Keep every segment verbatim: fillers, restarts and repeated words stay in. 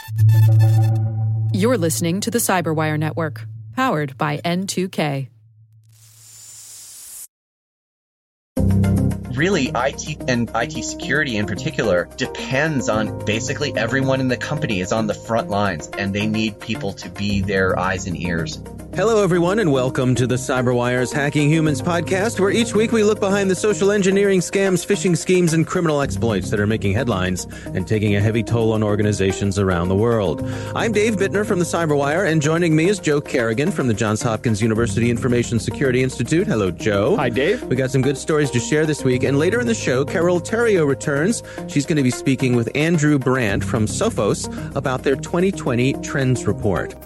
You're listening to the Cyberwire Network, powered by N two K. Really, I T and I T security in particular depends on basically everyone in the company is on the front lines, and they need people to be their eyes and ears. Hello, everyone, and welcome to the CyberWire's Hacking Humans podcast, where each week we look behind the social engineering scams, phishing schemes, and criminal exploits that are making headlines and taking a heavy toll on organizations around the world. I'm Dave Bittner from the CyberWire, and joining me is Joe Carrigan from the Johns Hopkins University Information Security Institute. Hello, Joe. Hi, Dave. We got some good stories to share this week, and later in the show, Carol Theriault returns. She's going to be speaking with Andrew Brandt from Sophos about their twenty twenty Trends Report.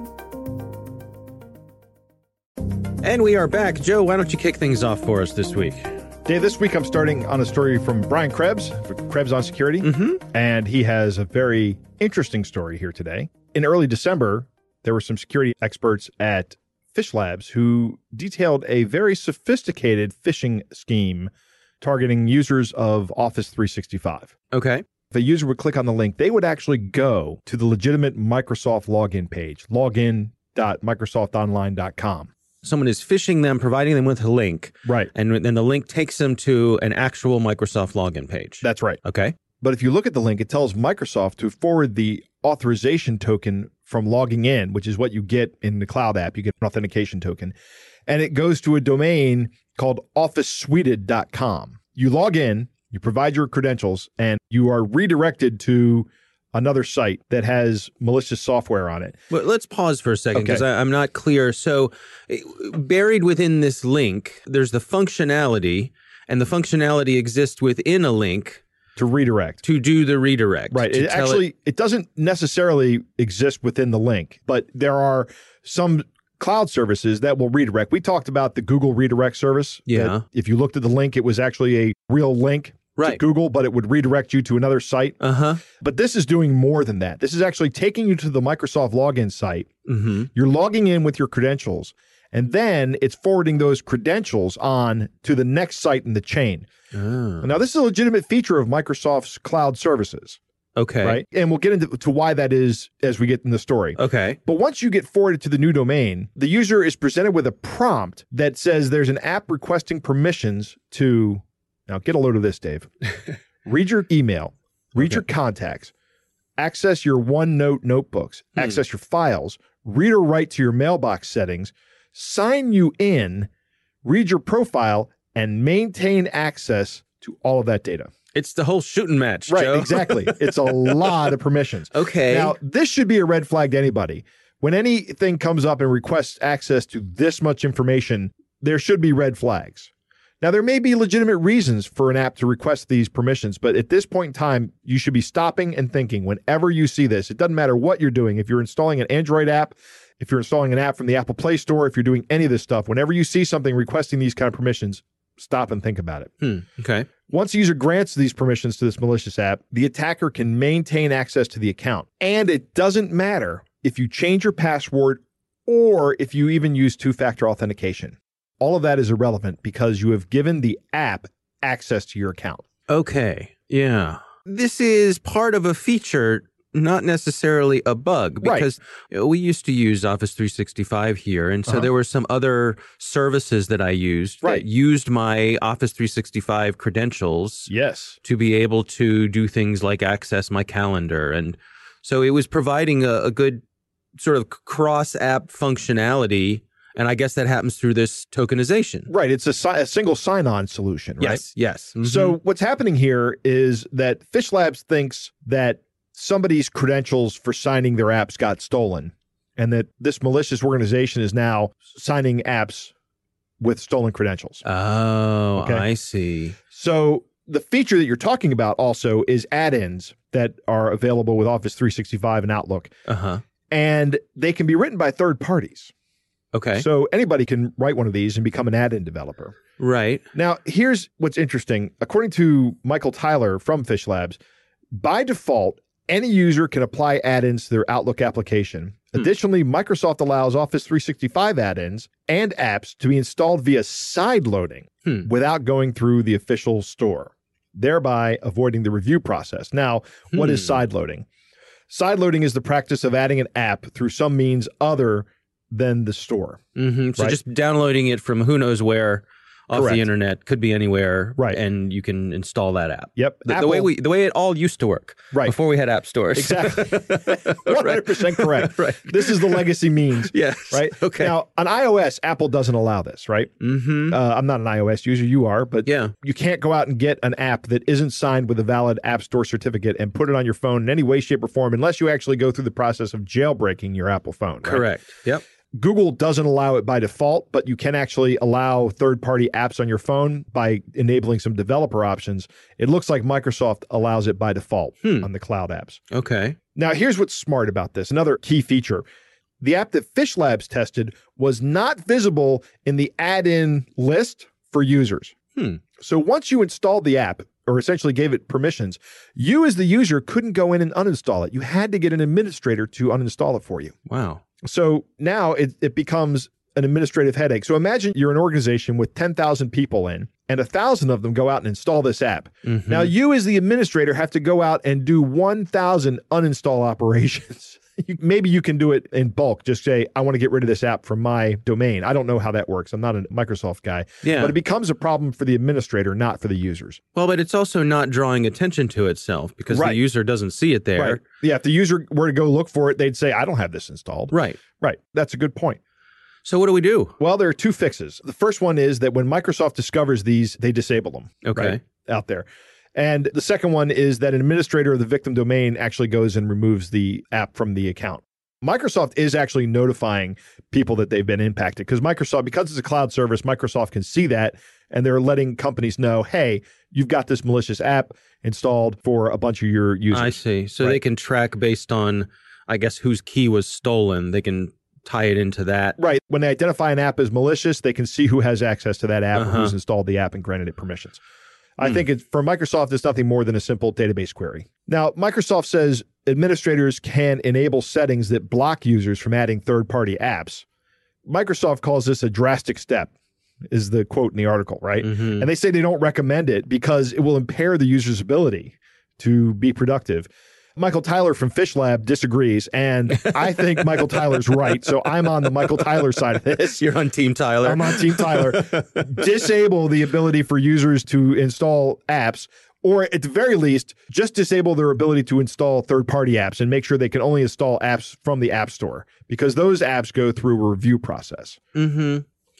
And we are back. Joe, why don't you kick things off for us this week? Dave, this week I'm starting on a story from Brian Krebs, for Krebs on Security, mm-hmm. and he has a very interesting story here today. In early December, there were some security experts at Fish Labs who detailed a very sophisticated phishing scheme targeting users of Office three sixty-five. Okay. If a user would click on the link, they would actually go to the legitimate Microsoft login page, login dot microsoft online dot com. Someone is phishing them, providing them with a link. Right. And then the link takes them to an actual Microsoft login page. That's right. Okay. But if you look at the link, it tells Microsoft to forward the authorization token from logging in, which is what you get in the cloud app. You get an authentication token. And it goes to a domain called office suited dot com. You log in, you provide your credentials, and you are redirected to another site that has malicious software on it. Well, let's pause for a second because Okay. I'm not clear. So buried within this link, there's the functionality, and the functionality exists within a link To redirect. to do the redirect. Right. to It tell actually, it doesn't necessarily exist within the link, but there are some cloud services that will redirect. We talked about the Google redirect service. Yeah. that if you looked at the link, it was actually a real link to Right. Google, but it would redirect you to another site. Uh-huh. But this is doing more than that. This is actually taking you to the Microsoft login site. Mm-hmm. You're logging in with your credentials, and then it's forwarding those credentials on to the next site in the chain. Oh. Now, this is a legitimate feature of Microsoft's cloud services, Okay. right? And we'll get into to why that is as we get in the story. Okay. But once you get forwarded to the new domain, the user is presented with a prompt that says there's an app requesting permissions to, now get a load of this, Dave. Read your email, read Okay. your contacts, access your OneNote notebooks, Hmm. access your files, read or write to your mailbox settings, sign you in, read your profile, and maintain access to all of that data. It's the whole shooting match, Right, Joe. exactly. It's a lot of permissions. Okay. Now, this should be a red flag to anybody. When anything comes up and requests access to this much information, there should be red flags. Now, there may be legitimate reasons for an app to request these permissions, but at this point in time, you should be stopping and thinking whenever you see this. It doesn't matter what you're doing. If you're installing an Android app, if you're installing an app from the Apple Play Store, if you're doing any of this stuff, whenever you see something requesting these kind of permissions, stop and think about it. Hmm. Okay. Once the user grants these permissions to this malicious app, the attacker can maintain access to the account. And it doesn't matter if you change your password or if you even use two-factor authentication. All of that is irrelevant because you have given the app access to your account. Okay. Yeah. This is part of a feature, not necessarily a bug, Right. because you know, we used to use Office three sixty-five here. And so Uh-huh. there were some other services that I used Right. that used my Office three sixty-five credentials Yes. to be able to do things like access my calendar. And so it was providing a, a good sort of cross-app functionality. And I guess that happens through this tokenization. Right. It's a, si- a single sign-on solution, right? Yes, yes. Mhm. So what's happening here is that Fish Labs thinks that somebody's credentials for signing their apps got stolen and that this malicious organization is now signing apps with stolen credentials. Oh, Okay. I see. So the feature that you're talking about also is add-ins that are available with Office three sixty-five and Outlook, Uh-huh. and they can be written by third parties. Okay. So anybody can write one of these and become an add-in developer. Right. Now, here's what's interesting. According to Michael Tyler from Fish Labs, by default, any user can apply add-ins to their Outlook application. Hmm. Additionally, Microsoft allows Office three sixty-five add-ins and apps to be installed via side loading Hmm. without going through the official store, thereby avoiding the review process. Now, what is Hmm. side loading? Sideloading is the practice of adding an app through some means other than the store. Mm-hmm. So right? just downloading it from who knows where off Correct. the internet, could be anywhere, right? And you can install that app. Yep. The, Apple, the way we, the way it all used to work, right? Before we had app stores. Exactly. one hundred percent correct. Right. This is the legacy means. Yes. Right. Okay. Now on iOS, Apple doesn't allow this, right? Mm-hmm. Uh, I'm not an iOS user. You are, but yeah. you can't go out and get an app that isn't signed with a valid App Store certificate and put it on your phone in any way, shape, or form unless you actually go through the process of jailbreaking your Apple phone. Right? Correct. Yep. Google doesn't allow it by default, but you can actually allow third-party apps on your phone by enabling some developer options. It looks like Microsoft allows it by default hmm. on the cloud apps. Okay. Now, here's what's smart about this. Another key feature. The app that Fish Labs tested was not visible in the add-in list for users. Hmm. So once you installed the app, or essentially gave it permissions, you as the user couldn't go in and uninstall it. You had to get an administrator to uninstall it for you. Wow. So now it, it becomes an administrative headache. So imagine you're an organization with ten thousand people in, and one thousand of them go out and install this app. Mm-hmm. Now you as the administrator have to go out and do one thousand uninstall operations. You, maybe you can do it in bulk. Just say, I want to get rid of this app from my domain. I don't know how that works. I'm not a Microsoft guy. Yeah. But it becomes a problem for the administrator, not for the users. Well, but it's also not drawing attention to itself because right. the user doesn't see it there. Right. Yeah, if the user were to go look for it, they'd say, I don't have this installed. Right. Right. That's a good point. So what do we do? Well, there are two fixes. The first one is that when Microsoft discovers these, they disable them. Okay. Right, out there. And the second one is that an administrator of the victim domain actually goes and removes the app from the account. Microsoft is actually notifying people that they've been impacted because Microsoft, because it's a cloud service, Microsoft can see that and they're letting companies know, hey, you've got this malicious app installed for a bunch of your users. I see. So right? they can track based on, I guess, whose key was stolen. They can tie it into that. Right. When they identify an app as malicious, they can see who has access to that app Uh-huh. and who's installed the app and granted it permissions. I Hmm. think it's, for Microsoft, it's nothing more than a simple database query. Now, Microsoft says administrators can enable settings that block users from adding third-party apps. Microsoft calls this a drastic step, is the quote in the article, right? Mm-hmm. And they say they don't recommend it because it will impair the user's ability to be productive. Michael Tyler from Fish Lab disagrees, and I think Michael Tyler's right, so I'm on the Michael Tyler side of this. You're on Team Tyler. I'm on Team Tyler. Disable the ability for users to install apps, or at the very least, just disable their ability to install third-party apps and make sure they can only install apps from the App Store, because those apps go through a review process. Mm-hmm.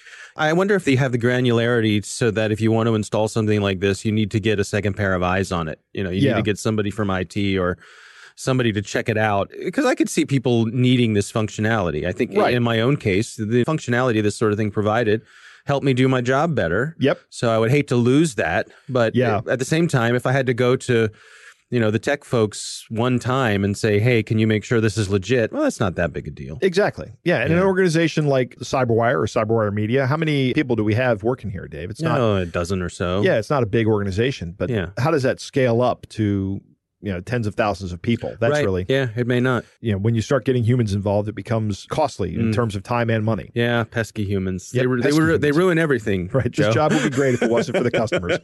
I wonder if they have the granularity so that if you want to install something like this, you need to get a second pair of eyes on it. You know, you Yeah. need to get somebody from I T or somebody to check it out, because I could see people needing this functionality. I think Right. in my own case, the functionality this sort of thing provided helped me do my job better. Yep. So I would hate to lose that. But Yeah. at the same time, if I had to go to, you know, the tech folks one time and say, hey, can you make sure this is legit? Well, that's not that big a deal. Exactly. Yeah. And Yeah. an organization like CyberWire or CyberWire Media, how many people do we have working here, Dave? It's not. No, a dozen or so. Yeah, it's not a big organization, but Yeah. how does that scale up to, you know, tens of thousands of people? That's Right. really, Yeah, it may not. you know, when you start getting humans involved, it becomes costly in Mm. terms of time and money. Yeah, pesky humans. Yep, they ru- they, pesky ru- they humans. ruin everything. Right. Joe. This job would be great if it wasn't for the customers.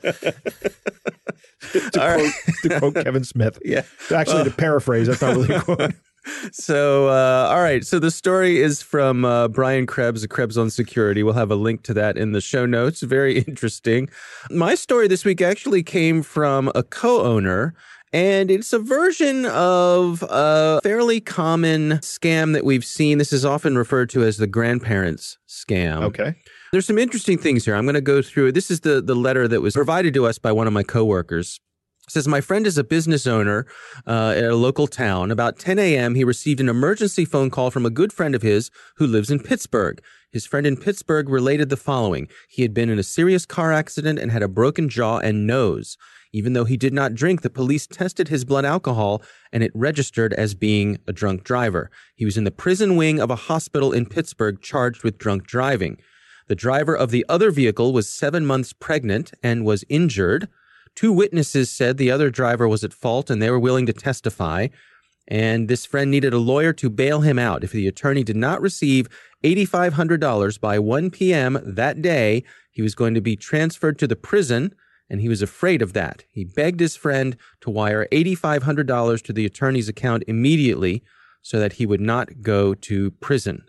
to, All quote, right. to quote Kevin Smith. Yeah. Actually, Uh, to paraphrase, that's not really a quote. So, uh, all right. So the story is from uh, Brian Krebs of Krebs on Security. We'll have a link to that in the show notes. Very interesting. My story this week actually came from a co-owner, and it's a version of a fairly common scam that we've seen. This is often referred to as the grandparents scam. Okay. There's some interesting things here. I'm going to go through it. This is the, the letter that was provided to us by one of my coworkers. It says, my friend is a business owner uh, at a local town. About ten a.m., he received an emergency phone call from a good friend of his who lives in Pittsburgh. His friend in Pittsburgh related the following. He had been in a serious car accident and had a broken jaw and nose. Even though he did not drink, the police tested his blood alcohol, and it registered as being a drunk driver. He was in the prison wing of a hospital in Pittsburgh charged with drunk driving. The driver of the other vehicle was seven months pregnant and was injured. Two witnesses said the other driver was at fault and they were willing to testify. And this friend needed a lawyer to bail him out. If the attorney did not receive eight thousand five hundred dollars by one p.m. that day, he was going to be transferred to the prison and he was afraid of that. He begged his friend to wire eight thousand five hundred dollars to the attorney's account immediately so that he would not go to prison.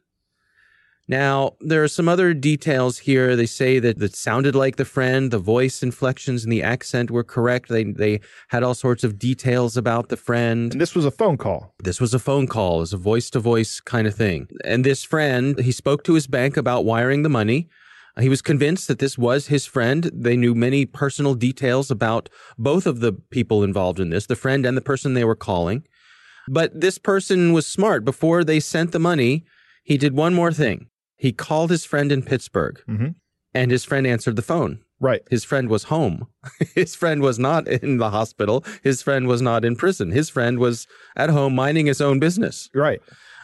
Now, there are some other details here. They say that it sounded like the friend, the voice inflections and the accent were correct. They they had all sorts of details about the friend. And this was a phone call. This was a phone call. It was a voice-to-voice kind of thing. And this friend, he spoke to his bank about wiring the money. He was convinced that this was his friend. They knew many personal details about both of the people involved in this, the friend and the person they were calling. But this person was smart. Before they sent the money, he did one more thing. He called his friend in Pittsburgh, mm-hmm. and his friend answered the phone. Right. His friend was home. His friend was not in the hospital. His friend was not in prison. His friend was at home minding his own business. Right.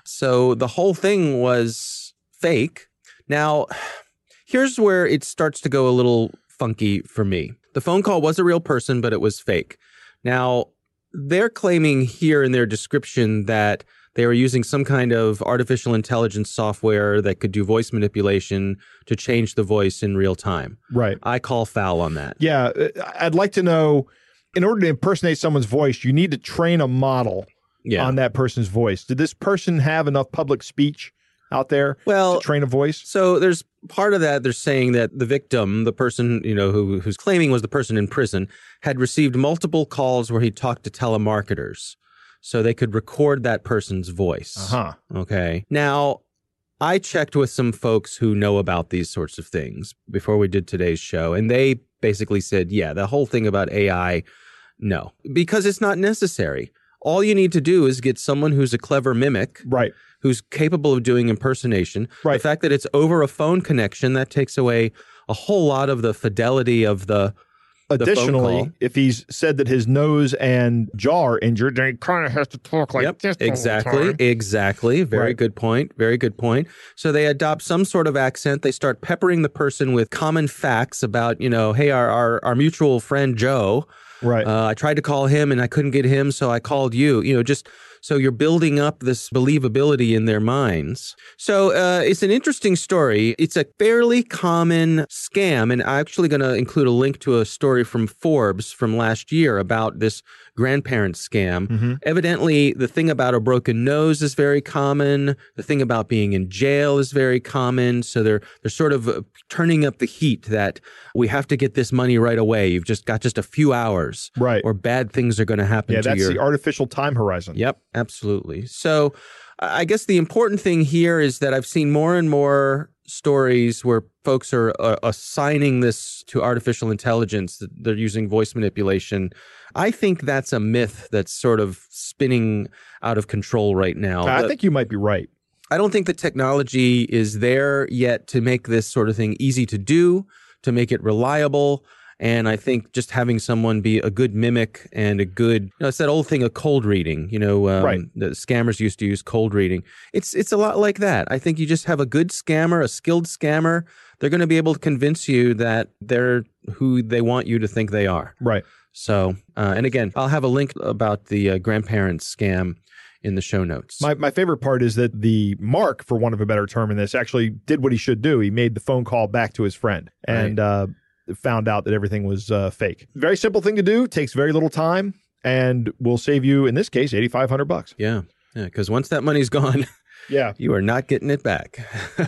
So the whole thing was fake. Now, here's where it starts to go a little funky for me. The phone call was a real person, but it was fake. Now, they're claiming here in their description that they were using some kind of artificial intelligence software that could do voice manipulation to change the voice in real time. Right. I call foul on that. Yeah. I'd like to know, in order to impersonate someone's voice, you need to train a model yeah. on that person's voice. Did this person have enough public speech out there well, to train a voice? So there's part of that. They're saying that the victim, the person, you know, who who's claiming was the person in prison, had received multiple calls where he talked to telemarketers. So they could record that person's voice. Uh-huh. Okay. Now, I checked with some folks who know about these sorts of things before we did today's show, and they basically said, yeah, the whole thing about A I, no, because it's not necessary. All you need to do is get someone who's a clever mimic, right, who's capable of doing impersonation. Right. The fact that it's over a phone connection, that takes away a whole lot of the fidelity of the Additionally, if he's said that his nose and jaw are injured, then he kind of has to talk like yep, this. Exactly, exactly. Very right. good point. Very good point. So they adopt some sort of accent. They start peppering the person with common facts about, you know, hey, our our, our mutual friend Joe. Right. Uh, I tried to call him and I couldn't get him, so I called you. You know, just so you're building up this believability in their minds. So uh, it's an interesting story. It's a fairly common scam, and I'm actually going to include a link to a story from Forbes from last year about this grandparent scam. Mm-hmm. Evidently, the thing about a broken nose is very common. The thing about being in jail is very common. So they're they're sort of turning up the heat that we have to get this money right away. You've just got just a few hours, right? Or bad things are going to happen yeah, to you. Yeah, your... that's the artificial time horizon. Yep, absolutely. So I guess the important thing here is that I've seen more and more stories where folks are uh, assigning this to artificial intelligence, that they're using voice manipulation. I think that's a myth that's sort of spinning out of control right now. I but think you might be right. I don't think the technology is there yet to make this sort of thing easy to do, to make it reliable. And I think just having someone be a good mimic and a good, you know, it's that old thing of cold reading, you know, um, right. the scammers used to use cold reading. It's it's a lot like that. I think you just have a good scammer, a skilled scammer. They're going to be able to convince you that they're who they want you to think they are. Right. So, uh, and again, I'll have a link about the uh, grandparents scam in the show notes. My my favorite part is that the Mark, for want of a better term in this, actually did what he should do. He made the phone call back to his friend. And, right. uh, found out that everything was uh, fake. Very simple thing to do, takes very little time, and will save you, in this case, eighty-five hundred bucks. Yeah, yeah, because once that money's gone, yeah, you are not getting it back.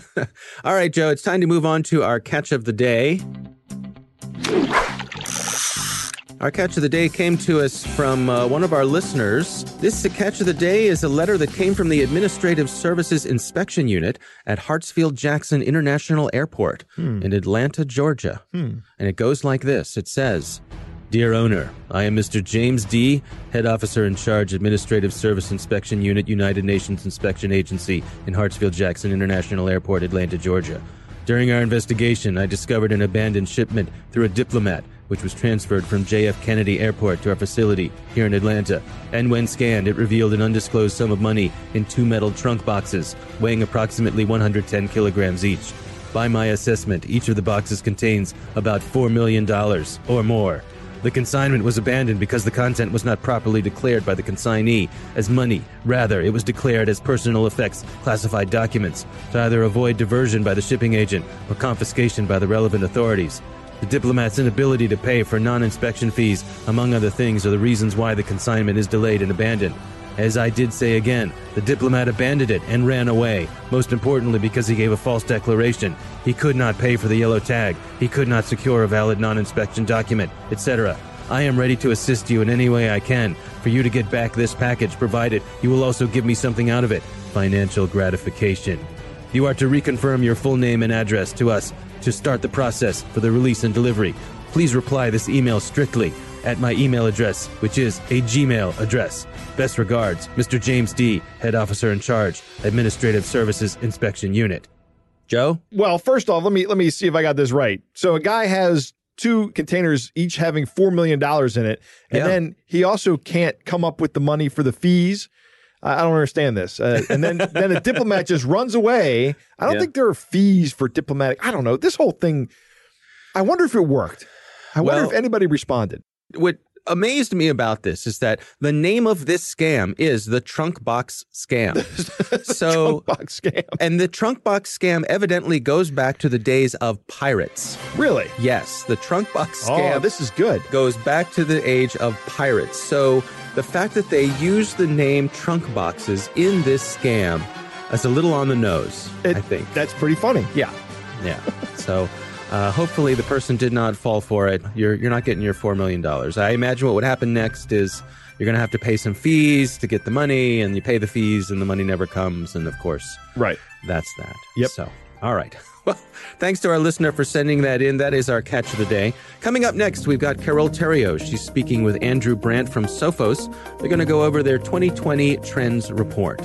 All right, Joe, it's time to move on to our catch of the day. Our catch of the day came to us from uh, one of our listeners. This catch of the day is a letter that came from the Administrative Services Inspection Unit at Hartsfield-Jackson International Airport hmm. in Atlanta, Georgia. Hmm. And it goes like this. It says, Dear Owner, I am Mister James D., Head Officer in Charge, Administrative Service Inspection Unit, United Nations Inspection Agency in Hartsfield-Jackson International Airport, Atlanta, Georgia. During our investigation, I discovered an abandoned shipment through a diplomat, which was transferred from J F Kennedy Airport to our facility here in Atlanta. And when scanned, it revealed an undisclosed sum of money in two metal trunk boxes, weighing approximately one hundred ten kilograms each. By my assessment, each of the boxes contains about four million dollars or more. The consignment was abandoned because the content was not properly declared by the consignee as money. Rather, it was declared as personal effects classified documents to either avoid diversion by the shipping agent or confiscation by the relevant authorities. The diplomat's inability to pay for non-inspection fees, among other things, are the reasons why the consignment is delayed and abandoned. As I did say again, the diplomat abandoned it and ran away, most importantly because he gave a false declaration. He could not pay for the yellow tag. He could not secure a valid non-inspection document, et cetera. I am ready to assist you in any way I can for you to get back this package, provided you will also give me something out of it, financial gratification. You are to reconfirm your full name and address to us to start the process for the release and delivery. Please reply this email strictly at my email address, which is a Gmail address. Best regards, Mister James D., Head Officer in Charge, Administrative Services Inspection Unit. Joe? Well, first off, let me let me see if I got this right. So a guy has two containers, each having four million dollars in it, and Yeah. then he also can't come up with the money for the fees. I I don't understand this. Uh, and then then a diplomat just runs away. I don't Yeah. think there are fees for diplomatic. I don't know. This whole thing, I wonder if it worked. I wonder Well- if anybody responded. What amazed me about this is that the name of this scam is the Trunk Box Scam. So, Trunk box scam. and the Trunk Box Scam evidently goes back to the days of pirates. Really? Yes, the Trunk Box Scam Oh, this is good. goes back to the age of pirates. So the fact that they use the name trunk boxes in this scam is a little on the nose, It- I think. That's pretty funny. Yeah, yeah. So uh, hopefully the person did not fall for it. You're you're not getting your four million dollars. I imagine what would happen next is you're going to have to pay some fees to get the money, and you pay the fees, and the money never comes. And of course, Right. that's that. Yep. So, all right. Well, thanks to our listener for sending that in. That is our catch of the day. Coming up next, we've got Carol Theriault. She's speaking with Andrew Brandt from Sophos. They're going to go over their twenty twenty Trends Report.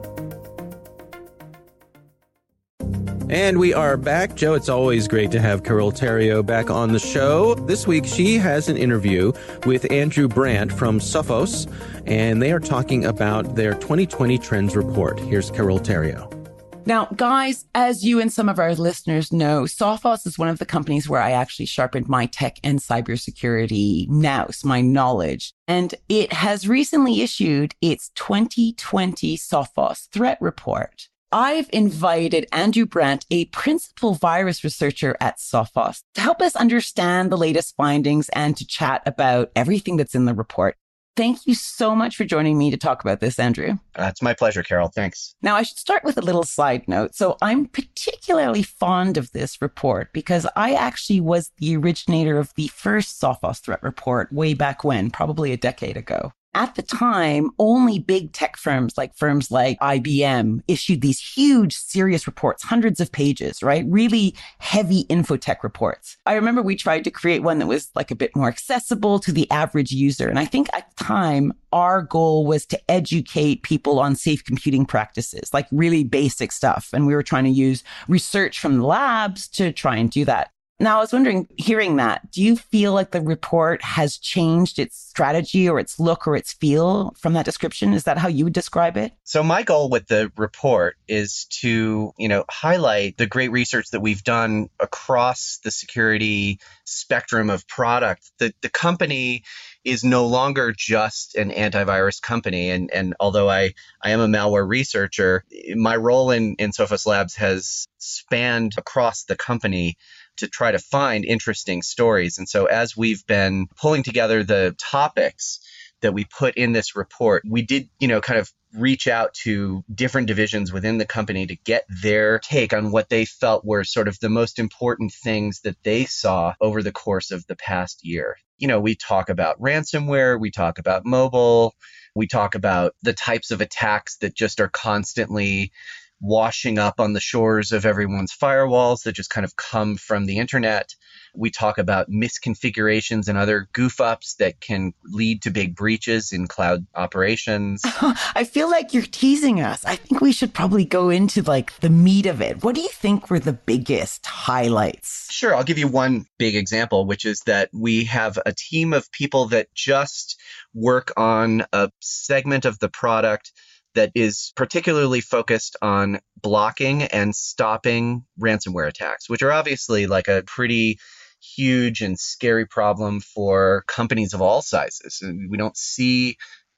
And we are back. Joe, it's always great to have Carol Theriault back on the show. This week, she has an interview with Andrew Brandt from Sophos, and they are talking about their twenty twenty Trends Report. Here's Carol Theriault. Now, guys, as you and some of our listeners know, Sophos is one of the companies where I actually sharpened my tech and cybersecurity nous, my knowledge. And it has recently issued its twenty twenty Sophos Threat Report. I've invited Andrew Brandt, a principal virus researcher at Sophos, to help us understand the latest findings and to chat about everything that's in the report. Thank you so much for joining me to talk about this, Andrew. Uh, it's my pleasure, Carol. Thanks. Now, I should start with a little side note. So I'm particularly fond of this report because I actually was the originator of the first Sophos Threat Report way back when, probably a decade ago. At the time, only big tech firms like firms like I B M issued these huge, serious reports, hundreds of pages, right? Really heavy infotech reports. I remember we tried to create one that was like a bit more accessible to the average user. And I think at the time, our goal was to educate people on safe computing practices, like really basic stuff. And we were trying to use research from the labs to try and do that. Now, I was wondering, hearing that, do you feel like the report has changed its strategy or its look or its feel from that description? Is that how you would describe it? So my goal with the report is to, you know, highlight the great research that we've done across the security spectrum of product. The the company is no longer just an antivirus company. And and although I, I am a malware researcher, my role in, in Sophos Labs has spanned across the company to try to find interesting stories. And so as we've been pulling together the topics that we put in this report, we did, you know, kind of reach out to different divisions within the company to get their take on what they felt were sort of the most important things that they saw over the course of the past year. You know, we talk about ransomware, we talk about mobile, we talk about the types of attacks that just are constantly washing up on the shores of everyone's firewalls that just kind of come from the internet. We talk about misconfigurations and other goof ups that can lead to big breaches in cloud operations. I feel like you're teasing us. I think we should probably go into like the meat of it. What do you think were the biggest highlights? Sure, I'll give you one big example, which is that we have a team of people that just work on a segment of the product that is particularly focused on blocking and stopping ransomware attacks, which are obviously like a pretty huge and scary problem for companies of all sizes. And we don't see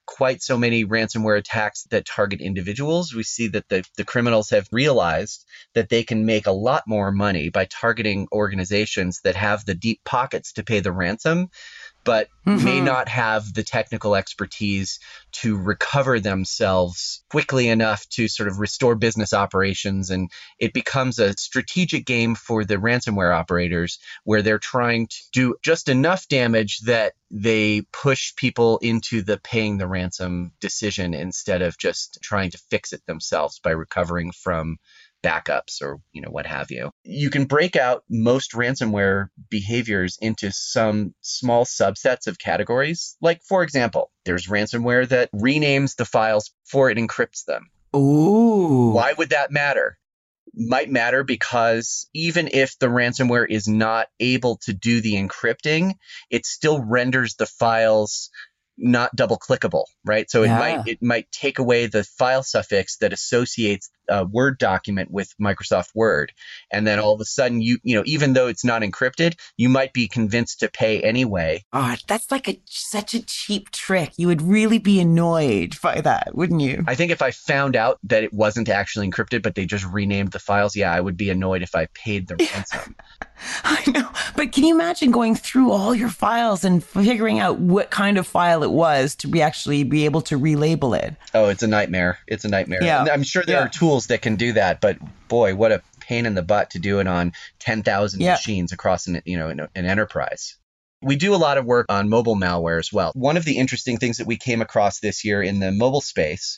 quite so many ransomware attacks that target individuals. We see that the, the criminals have realized that they can make a lot more money by targeting organizations that have the deep pockets to pay the ransom, but mm-hmm. may not have the technical expertise to recover themselves quickly enough to sort of restore business operations. And it becomes a strategic game for the ransomware operators where they're trying to do just enough damage that they push people into the paying the ransom decision instead of just trying to fix it themselves by recovering from backups or, you know, what have you. You can break out most ransomware behaviors into some small subsets of categories. Like, for example, there's ransomware that renames the files before it encrypts them. Ooh. Why would that matter? Might matter because even if the ransomware is not able to do the encrypting, it still renders the files not double clickable, right? So Yeah. it might it might take away the file suffix that associates a Word document with Microsoft Word. And then all of a sudden, you you know, even though it's not encrypted, you might be convinced to pay anyway. Oh, that's like a such a cheap trick. You would really be annoyed by that, wouldn't you? I think if I found out that it wasn't actually encrypted, but they just renamed the files, yeah, I would be annoyed if I paid the ransom. I know. But can you imagine going through all your files and figuring out what kind of file it was to be actually be able to relabel it? Oh, it's a nightmare. It's a nightmare. Yeah. And I'm sure there Yeah. are tools that can do that, but boy, what a pain in the butt to do it on ten thousand Yeah. machines across an, you know, an, an enterprise. We do a lot of work on mobile malware as well. One of the interesting things that we came across this year in the mobile space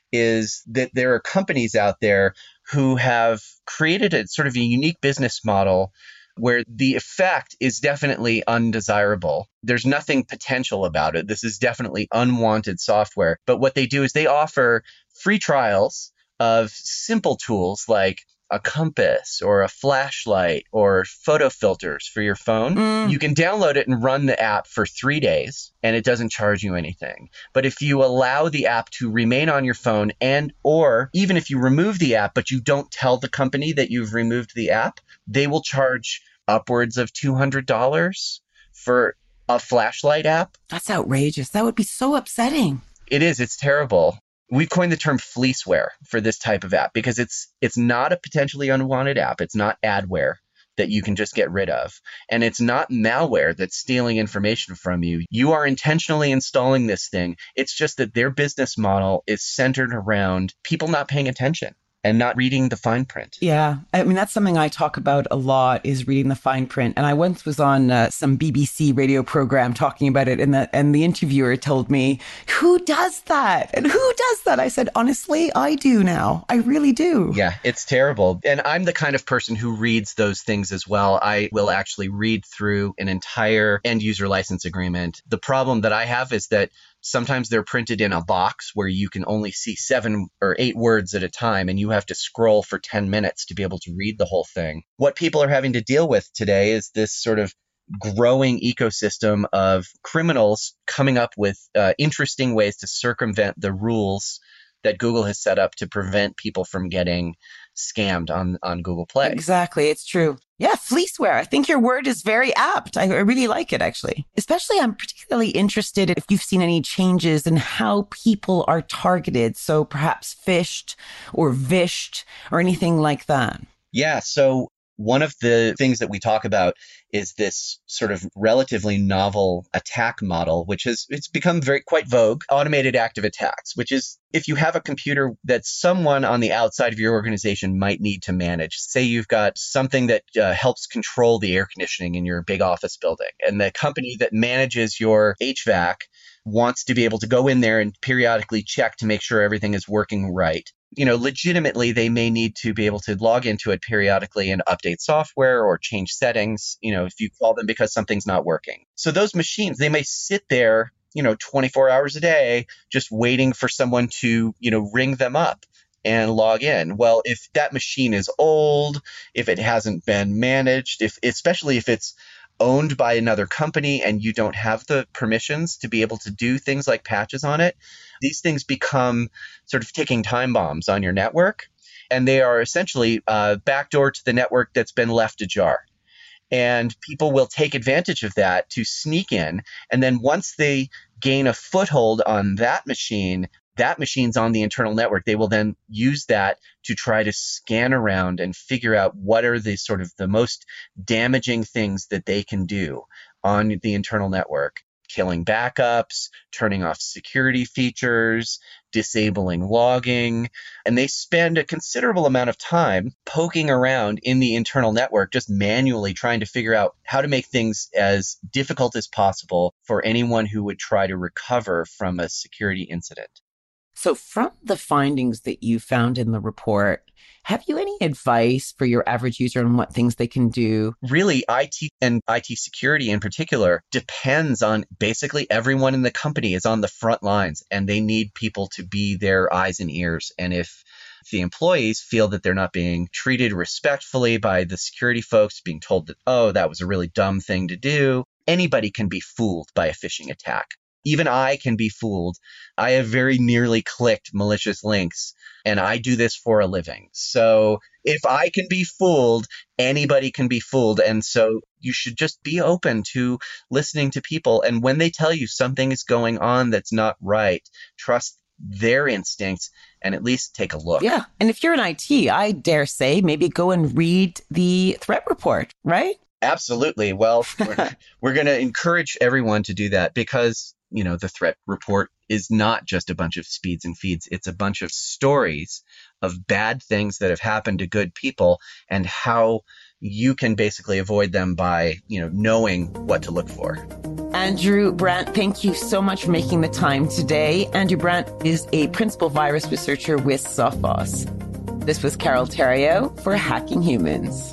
is that there are companies out there who have created a sort of a unique business model where the effect is definitely undesirable. There's nothing potential about it. This is definitely unwanted software. But what they do is they offer free trials of simple tools like a compass or a flashlight or photo filters for your phone. Mm. You can download it and run the app for three days and it doesn't charge you anything. But if you allow the app to remain on your phone and or even if you remove the app, but you don't tell the company that you've removed the app, they will charge upwards of two hundred dollars for a flashlight app. That's outrageous. That would be so upsetting. It is. It's terrible. We've coined the term fleeceware for this type of app because it's it's not a potentially unwanted app. It's not adware that you can just get rid of. And it's not malware that's stealing information from you. You are intentionally installing this thing. It's just that their business model is centered around people not paying attention and not reading the fine print. Yeah. I mean, that's something I talk about a lot is reading the fine print. And I once was on uh, some B B C radio program talking about it. And the, and the interviewer told me, who does that? And who does that? I said, honestly, I do now. I really do. Yeah, it's terrible. And I'm the kind of person who reads those things as well. I will actually read through an entire end user license agreement. The problem that I have is that sometimes they're printed in a box where you can only see seven or eight words at a time, and you have to scroll for ten minutes to be able to read the whole thing. What people are having to deal with today is this sort of growing ecosystem of criminals coming up with uh, interesting ways to circumvent the rules that Google has set up to prevent people from getting scammed on, on Google Play. Exactly. It's true. Yeah, fleeceware. I think your word is very apt. I, I really like it, actually. Especially, I'm particularly interested if you've seen any changes in how people are targeted. So perhaps phished or vished or anything like that. Yeah. So one of the things that we talk about is this sort of relatively novel attack model, which has it's become very quite vogue, automated active attacks, which is if you have a computer that someone on the outside of your organization might need to manage. Say you've got something that uh, helps control the air conditioning in your big office building, and the company that manages your H V A C wants to be able to go in there and periodically check to make sure everything is working right. You know, legitimately, they may need to be able to log into it periodically and update software or change settings, you know, if you call them because something's not working. So those machines, they may sit there, you know, twenty-four hours a day, just waiting for someone to, you know, ring them up and log in. Well, if that machine is old, if it hasn't been managed, if especially if it's owned by another company and you don't have the permissions to be able to do things like patches on it, these things become sort of ticking time bombs on your network. And they are essentially a backdoor to the network that's been left ajar. And people will take advantage of that to sneak in. And then once they gain a foothold on that machine, that machine's on the internal network. They will then use that to try to scan around and figure out what are the sort of the most damaging things that they can do on the internal network. Killing backups, turning off security features, disabling logging. And they spend a considerable amount of time poking around in the internal network, just manually trying to figure out how to make things as difficult as possible for anyone who would try to recover from a security incident. So from the findings that you found in the report, have you any advice for your average user on what things they can do? Really, I T and I T security in particular depends on basically everyone in the company is on the front lines and they need people to be their eyes and ears. And if the employees feel that they're not being treated respectfully by the security folks, being told that, oh, that was a really dumb thing to do, anybody can be fooled by a phishing attack. Even I can be fooled. I have very nearly clicked malicious links, and I do this for a living. So if I can be fooled, anybody can be fooled. And so you should just be open to listening to people. And when they tell you something is going on that's not right, trust their instincts and at least take a look. Yeah. And if you're in I T, I dare say maybe go and read the threat report, right? Absolutely. Well, we're, we're going to encourage everyone to do that because you know, the threat report is not just a bunch of speeds and feeds. It's a bunch of stories of bad things that have happened to good people and how you can basically avoid them by, you know, knowing what to look for. Andrew Brandt, thank you so much for making the time today. Andrew Brandt is a principal virus researcher with Sophos. This was Carol Theriault for Hacking Humans.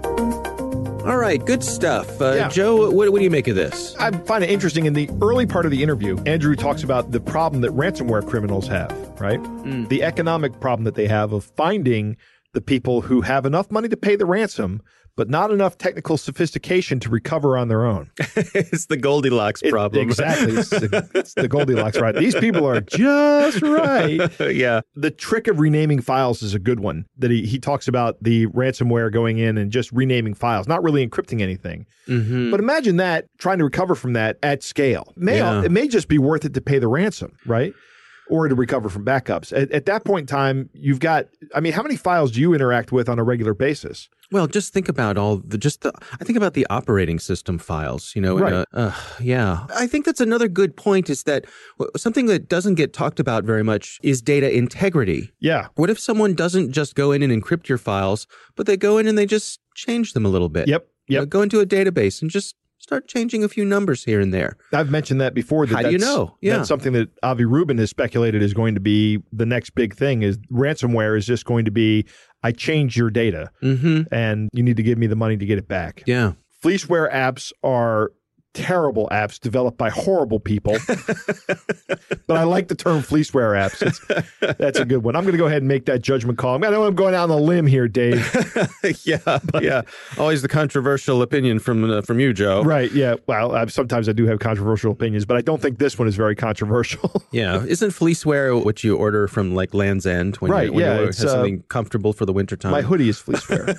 All right, good stuff. Uh, Yeah. Joe, what, what do you make of this? I find it interesting. In the early part of the interview, Andrew talks about the problem that ransomware criminals have, right? Mm. The economic problem that they have of finding the people who have enough money to pay the ransom, but not enough technical sophistication to recover on their own. It's the Goldilocks It- problem. exactly. It's the, it's the Goldilocks, right? These people are just right. Yeah. The trick of renaming files is a good one that he, he talks about the ransomware going in and just renaming files, not really encrypting anything. Mm-hmm. But imagine that, trying to recover from that at scale. It may, Yeah. it may just be worth it to pay the ransom, right? Or to recover from backups. At, at that point in time, you've got, I mean, how many files do you interact with on a regular basis? Well, just think about all the, just the, I think about the operating system files, you know, Right. and, uh, uh, yeah. I think that's another good point is that w- something that doesn't get talked about very much is data integrity. Yeah. What if someone doesn't just go in and encrypt your files, but they go in and they just change them a little bit? Yep. You know, Yep. go into a database and just start changing a few numbers here and there. I've mentioned that before. That How do you that's- know? Yeah. That's something that Avi Rubin has speculated is going to be the next big thing is ransomware is just going to be, I changed your data Mm-hmm. and you need to give me the money to get it back. Yeah. Fleeceware apps are terrible apps developed by horrible people. But I like the term fleeceware apps. It's, that's a good one. I'm going to go ahead and make that judgment call. I know I'm going out on a limb here, Dave. yeah. Yeah. Always the controversial opinion from uh, from you, Joe. Right. Yeah. Well, I, sometimes I do have controversial opinions, but I don't think this one is very controversial. Yeah. Isn't fleeceware what you order from like Land's End when Right, you, when yeah, you have it's, uh, something comfortable for the wintertime? My hoodie is fleeceware.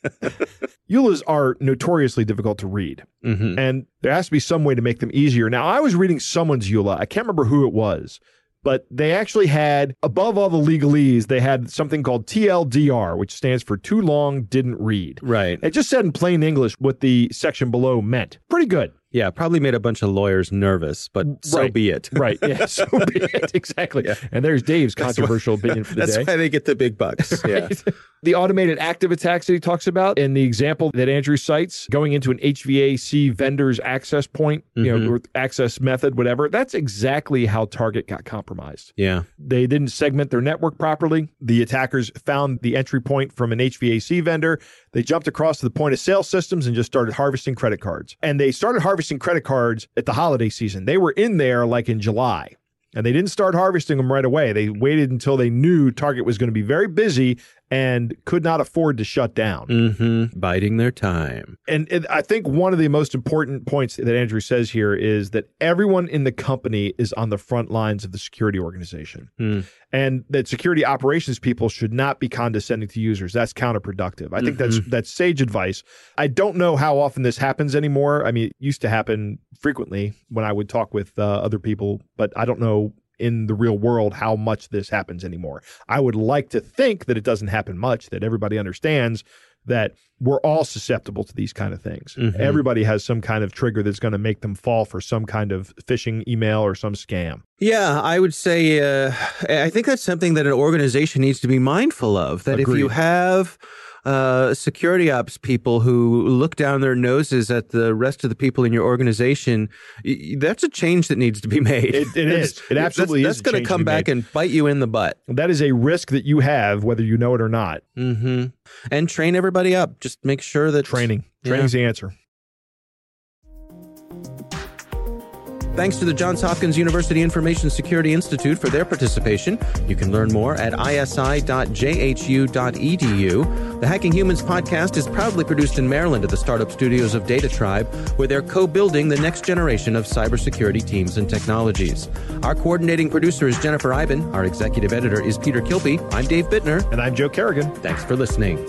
E U L As are notoriously difficult to read, Mm-hmm. and there has to be some way to make them easier. Now, I was reading someone's E U L A. I can't remember who it was, but they actually had, above all the legalese, they had something called T L D R, which stands for too long, didn't read. Right. It just said in plain English what the section below meant. Pretty good. Yeah. Probably made a bunch of lawyers nervous, but so Right. be it. Right. Yeah. So be it. Exactly. Yeah. And there's Dave's That's controversial opinion for the That's day. why they get the big bucks. Yeah. Right? The automated active attacks that he talks about and the example that Andrew cites going into an H V A C vendor's access point, you know, Mhm. or access method, whatever. That's exactly how Target got compromised. Yeah. They didn't segment their network properly. The attackers found the entry point from an H V A C vendor. They jumped across to the point of sale systems and just started harvesting credit cards. And they started harvesting credit cards at the holiday season. They were in there like in July. And they didn't start harvesting them right away. They waited until they knew Target was going to be very busy and could not afford to shut down. Mm-hmm. Biding their time. And, and I think one of the most important points that Andrew says here is that everyone in the company is on the front lines of the security organization. Mm. And that security operations people should not be condescending to users. That's counterproductive. I think mm-hmm. that's that's sage advice. I don't know how often this happens anymore. I mean, it used to happen frequently when I would talk with uh, other people, but I don't know in the real world how much this happens anymore. I would like to think that it doesn't happen much, that everybody understands that we're all susceptible to these kind of things. Mm-hmm. Everybody has some kind of trigger that's going to make them fall for some kind of phishing email or some scam. Yeah, I would say, uh, I think that's something that an organization needs to be mindful of, that Agreed. If you have uh, security ops people who look down their noses at the rest of the people in your organization, that's a change that needs to be made. It, it is. It absolutely that's, is. That's going to come back and bite you in the butt. That is a risk that you have, whether you know it or not. Mm-hmm. And train everybody up. Just make sure that... Training. Training's yeah. the answer. Thanks to the Johns Hopkins University Information Security Institute for their participation. You can learn more at I S I dot J H U dot E D U. The Hacking Humans podcast is proudly produced in Maryland at the startup studios of Data Tribe, where they're co-building the next generation of cybersecurity teams and technologies. Our coordinating producer is Jennifer Iben. Our executive editor is Peter Kilpie. I'm Dave Bittner. And I'm Joe Kerrigan. Thanks for listening.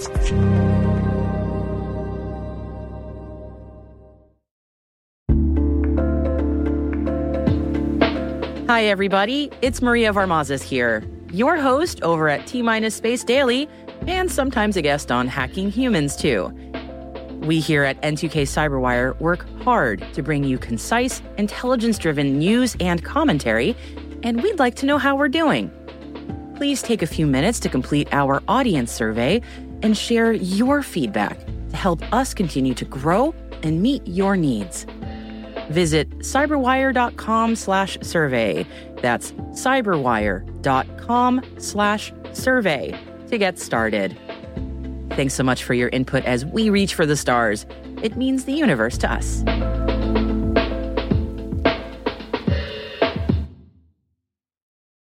Hi, everybody. It's Maria Varmazes here, your host over at T-Minus Space Daily, and sometimes a guest on Hacking Humans, too. We here at N two K Cyberwire work hard to bring you concise, intelligence-driven news and commentary, and we'd like to know how we're doing. Please take a few minutes to complete our audience survey and share your feedback to help us continue to grow and meet your needs. Visit cyberwire.com slash survey. That's cyberwire.com slash survey to get started. Thanks so much for your input as we reach for the stars. It means the universe to us.